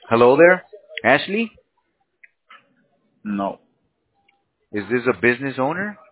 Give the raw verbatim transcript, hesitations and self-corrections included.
Hello there, Ashley. No. Is this a business owner?